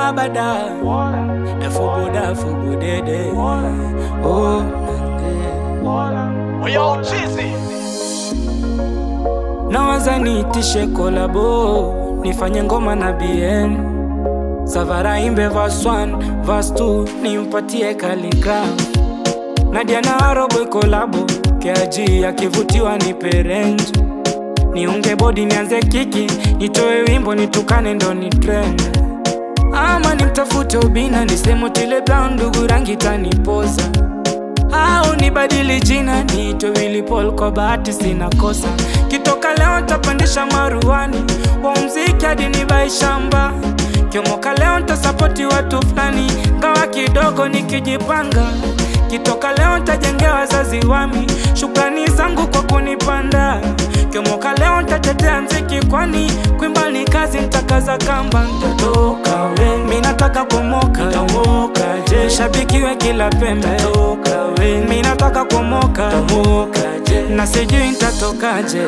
bada Efubuda fubudede Oh Yo, cheesy. Nawaza niitishe kolabo nifanye ngoma na BN Savara imbe verse 1, verse 2 nimpatie Khaligraph Nadia na Aroboy kolabo KG akivutiwa nipe range Niunge body nianze kiki nitoe wimbo nitukane ndo ni trend Ama nimtafute Obina nisemo Tile Brown ndugu rangi tanipoza Au nibadili jina niitwe Willy Paul kwa bahati sina kosa Kitoka leo nitapandisha maruani wa muziki hadi nibai shamba Kiomoka leo nitasapoti watu fulani ngawa kidogo nikijipanga Kitoka leo nitajengea wazazi wami shukrani zangu kwa kunipanda Kiomoka leo nitatetea mziki kwani kuimba ni kazi nitakaza kamba Nitatoka we Mimi nataka kumoka Nitamoka je Shabikiwe kila pembe Nitatoka we Mimi nataka kumoka Nitamoka je Na sijui nitatoka je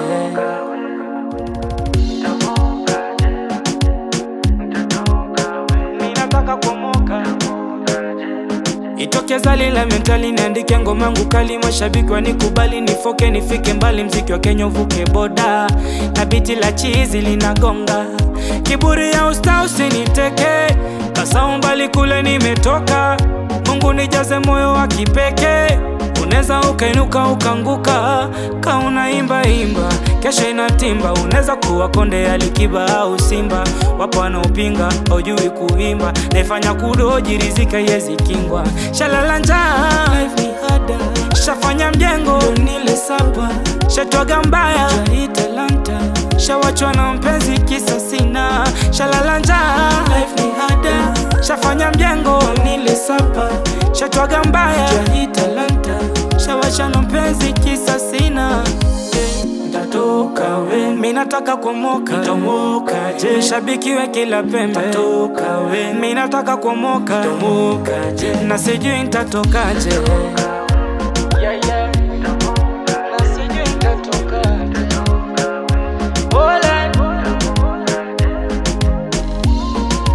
Mimi nataka kumoka Itoke zalila mentali niandike ngoma yangu kali mashabiki wanikubali nifoke nifike mbali mziki wa Kenya uvuke boda na biti la chizi linagonga kiburi ya usta usiniteke kasa umbali kule nimetoka Mungu nijaze moyo wa kipekee Uneza ukainuka ukanguka Kauna imba Kesho inatimba Uneza kuwa konde ya Likiba au Simba Wapo wanaopinga Haujui kuimba Naifanya kudoji rizika yezi kingwa Shalala njaa Life ni hada Shafanya mjengo Nile sapa Shatwaga mbaya Jai talanta Shawachwa na mpenzi kisa sina Shalala njaa Life ni hada Shafanya mjengo Nile sapa Shatwaga mbaya Jai talanta Shawachwa na mpenzi kisa sina Nitatoka we Mimi nataka kumoka Nitamoka je Shabikiwe kila pembe Nitatoka we Mimi nataka kumoka Nitamoka je Na sijui nitatoka je